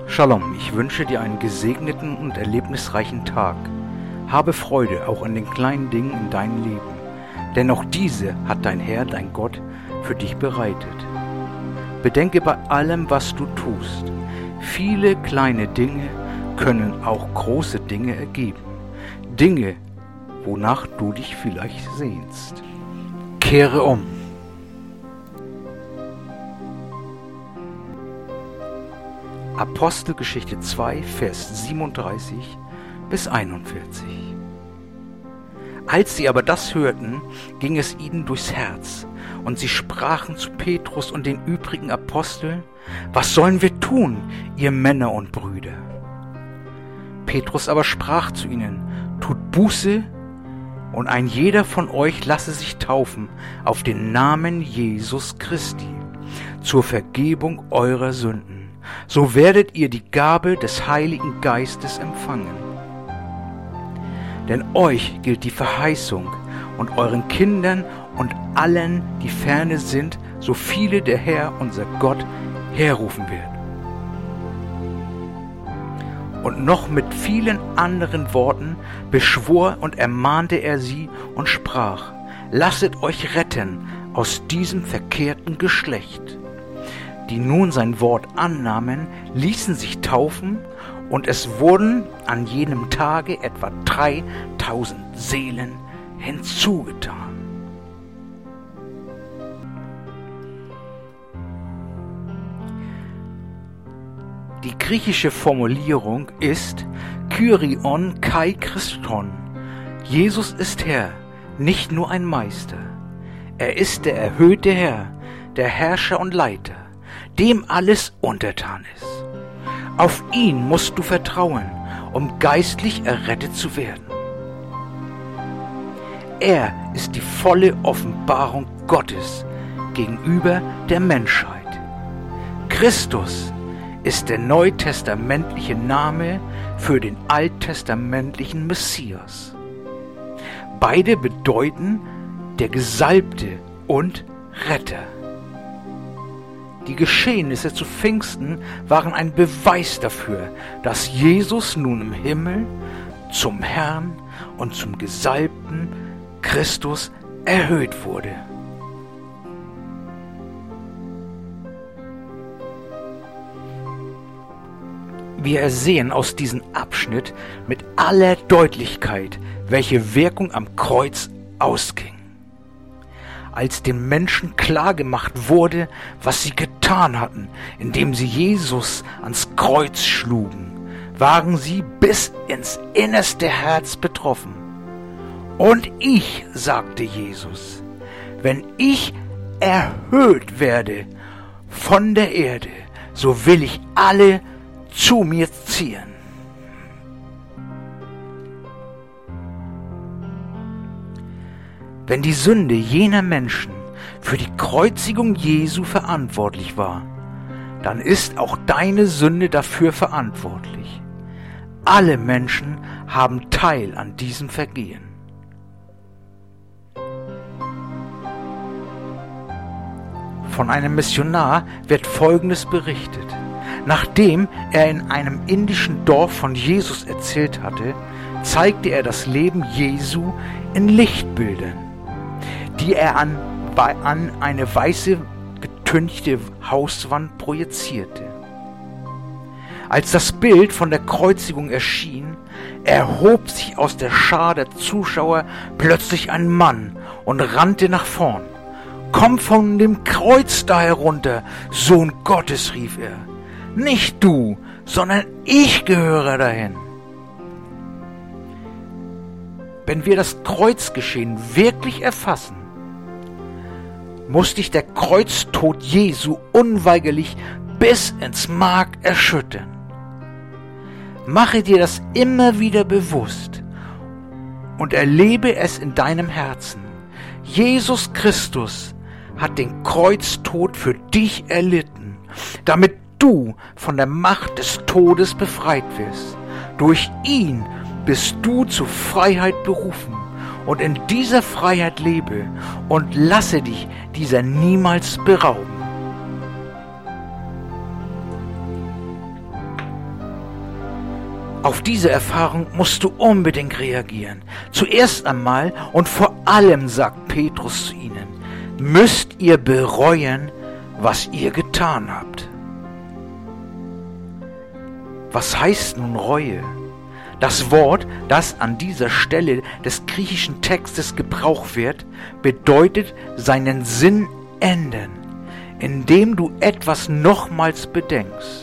Shalom, ich wünsche dir einen gesegneten und erlebnisreichen Tag. Habe Freude auch an den kleinen Dingen in deinem Leben, denn auch diese hat dein Herr, dein Gott, für dich bereitet. Bedenke bei allem, was du tust. Viele kleine Dinge können auch große Dinge ergeben. Dinge, wonach du dich vielleicht sehnst. Kehre um. Apostelgeschichte 2, Vers 37 bis 41. Als sie aber das hörten, ging es ihnen durchs Herz, und sie sprachen zu Petrus und den übrigen Aposteln: Was sollen wir tun, ihr Männer und Brüder? Petrus aber sprach zu ihnen: Tut Buße, und ein jeder von euch lasse sich taufen auf den Namen Jesus Christi zur Vergebung eurer Sünden. So werdet ihr die Gabe des Heiligen Geistes empfangen. Denn euch gilt die Verheißung und euren Kindern und allen, die ferne sind, so viele der Herr, unser Gott, herrufen wird. Und noch mit vielen anderen Worten beschwor und ermahnte er sie und sprach: Lasset euch retten aus diesem verkehrten Geschlecht. Die nun sein Wort annahmen, ließen sich taufen, und es wurden an jenem Tage etwa 3000 Seelen hinzugetan. Die griechische Formulierung ist Kyrion kai Christon. Jesus ist Herr, nicht nur ein Meister. Er ist der erhöhte Herr, der Herrscher und Leiter, dem alles untertan ist. Auf ihn musst du vertrauen, um geistlich errettet zu werden. Er ist die volle Offenbarung Gottes gegenüber der Menschheit. Christus ist der neutestamentliche Name für den alttestamentlichen Messias. Beide bedeuten der Gesalbte und Retter. Die Geschehnisse zu Pfingsten waren ein Beweis dafür, dass Jesus nun im Himmel zum Herrn und zum Gesalbten Christus erhöht wurde. Wir ersehen aus diesem Abschnitt mit aller Deutlichkeit, welche Wirkung am Kreuz ausging. Als den Menschen klargemacht wurde, was sie getan hatten, indem sie Jesus ans Kreuz schlugen, waren sie bis ins innerste Herz betroffen. Und ich, sagte Jesus, wenn ich erhöht werde von der Erde, so will ich alle zu mir ziehen. Wenn die Sünde jener Menschen für die Kreuzigung Jesu verantwortlich war, dann ist auch deine Sünde dafür verantwortlich. Alle Menschen haben Teil an diesem Vergehen. Von einem Missionar wird Folgendes berichtet. Nachdem er in einem indischen Dorf von Jesus erzählt hatte, zeigte er das Leben Jesu in Lichtbildern, die er an eine weiße getünchte Hauswand projizierte. Als das Bild von der Kreuzigung erschien, erhob sich aus der Schar der Zuschauer plötzlich ein Mann und rannte nach vorn. »Komm von dem Kreuz da herunter, Sohn Gottes«, rief er. »Nicht du, sondern ich gehöre dahin.« Wenn wir das Kreuzgeschehen wirklich erfassen, muss dich der Kreuztod Jesu unweigerlich bis ins Mark erschüttern. Mache dir das immer wieder bewusst und erlebe es in deinem Herzen. Jesus Christus hat den Kreuztod für dich erlitten, damit du von der Macht des Todes befreit wirst. Durch ihn bist du zur Freiheit berufen. Und in dieser Freiheit lebe und lasse dich dieser niemals berauben. Auf diese Erfahrung musst du unbedingt reagieren. Zuerst einmal und vor allem, sagt Petrus zu ihnen, müsst ihr bereuen, was ihr getan habt. Was heißt nun Reue? Das Wort, das an dieser Stelle des griechischen Textes gebraucht wird, bedeutet seinen Sinn ändern, indem du etwas nochmals bedenkst.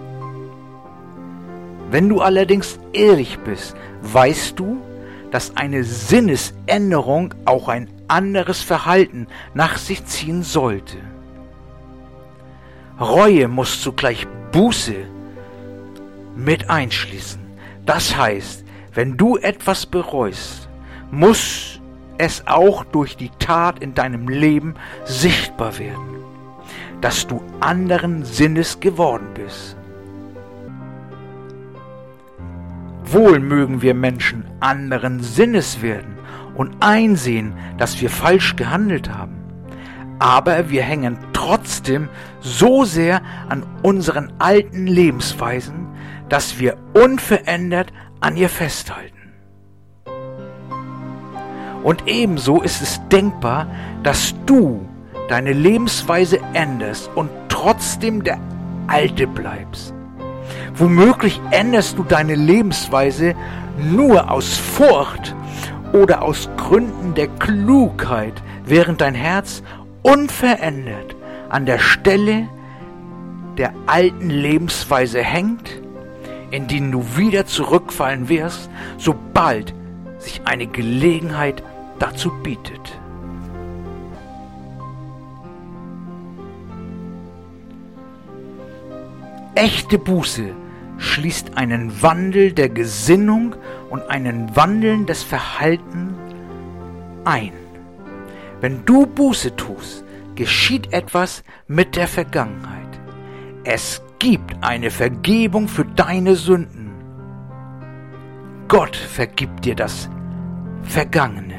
Wenn du allerdings ehrlich bist, weißt du, dass eine Sinnesänderung auch ein anderes Verhalten nach sich ziehen sollte. Reue muss zugleich Buße mit einschließen. Das heißt, wenn du etwas bereust, muss es auch durch die Tat in deinem Leben sichtbar werden, dass du anderen Sinnes geworden bist. Wohl mögen wir Menschen anderen Sinnes werden und einsehen, dass wir falsch gehandelt haben. Aber wir hängen trotzdem so sehr an unseren alten Lebensweisen, dass wir unverändert an ihr festhalten. Und ebenso ist es denkbar, dass du deine Lebensweise änderst und trotzdem der Alte bleibst. Womöglich änderst du deine Lebensweise nur aus Furcht oder aus Gründen der Klugheit, während dein Herz unverändert an der Stelle der alten Lebensweise hängt, in die du wieder zurückfallen wirst, sobald sich eine Gelegenheit dazu bietet. Echte Buße schließt einen Wandel der Gesinnung und einen Wandel des Verhaltens ein. Wenn du Buße tust, geschieht etwas mit der Vergangenheit. Es gibt eine Vergebung für deine Sünden. Gott vergibt dir das Vergangene.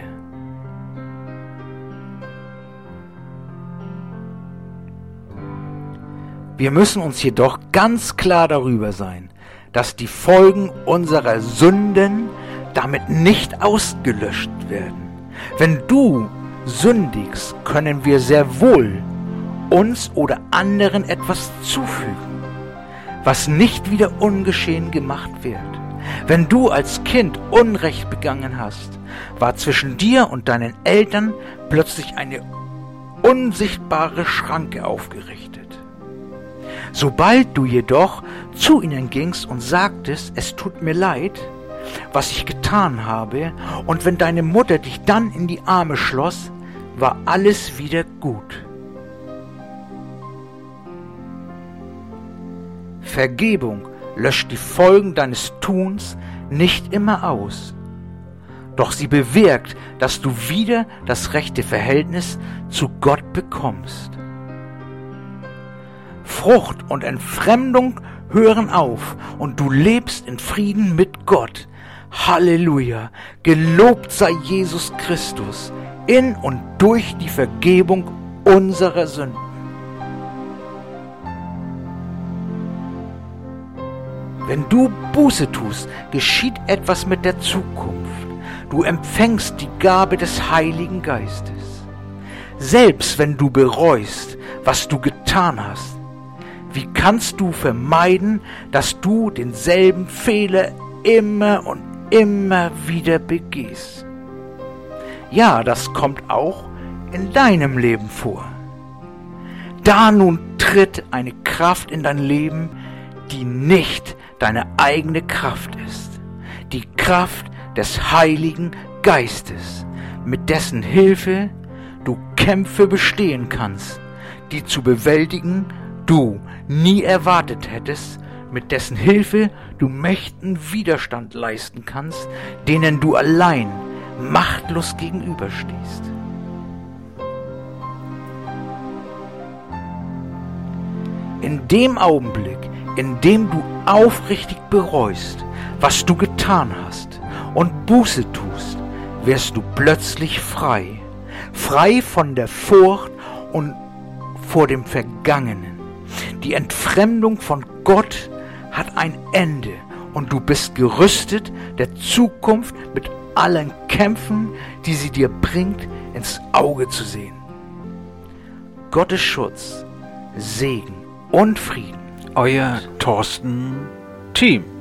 Wir müssen uns jedoch ganz klar darüber sein, dass die Folgen unserer Sünden damit nicht ausgelöscht werden. Wenn du sündigst, können wir sehr wohl uns oder anderen etwas zufügen, was nicht wieder ungeschehen gemacht wird. Wenn du als Kind Unrecht begangen hast, war zwischen dir und deinen Eltern plötzlich eine unsichtbare Schranke aufgerichtet. Sobald du jedoch zu ihnen gingst und sagtest, es tut mir leid, was ich getan habe, und wenn deine Mutter dich dann in die Arme schloss, war alles wieder gut. Vergebung löscht die Folgen deines Tuns nicht immer aus, doch sie bewirkt, dass du wieder das rechte Verhältnis zu Gott bekommst. Frucht und Entfremdung hören auf und du lebst in Frieden mit Gott. Halleluja! Gelobt sei Jesus Christus in und durch die Vergebung unserer Sünden. Wenn du Buße tust, geschieht etwas mit der Zukunft. Du empfängst die Gabe des Heiligen Geistes. Selbst wenn du bereust, was du getan hast, wie kannst du vermeiden, dass du denselben Fehler immer und immer wieder begehst? Ja, das kommt auch in deinem Leben vor. Da nun tritt eine Kraft in dein Leben, die nicht deine eigene Kraft ist. Die Kraft des Heiligen Geistes, mit dessen Hilfe du Kämpfe bestehen kannst, die zu bewältigen du nie erwartet hättest, mit dessen Hilfe du Mächten Widerstand leisten kannst, denen du allein machtlos gegenüberstehst. In dem Augenblick, in dem du aufrichtig bereust, was du getan hast und Buße tust, wirst du plötzlich frei. Frei von der Furcht und vor dem Vergangenen. Die Entfremdung von Gott hat ein Ende und du bist gerüstet, der Zukunft mit allen Kämpfen, die sie dir bringt, ins Auge zu sehen. Gottes Schutz, Segen und Frieden. Euer Thorsten Thiem.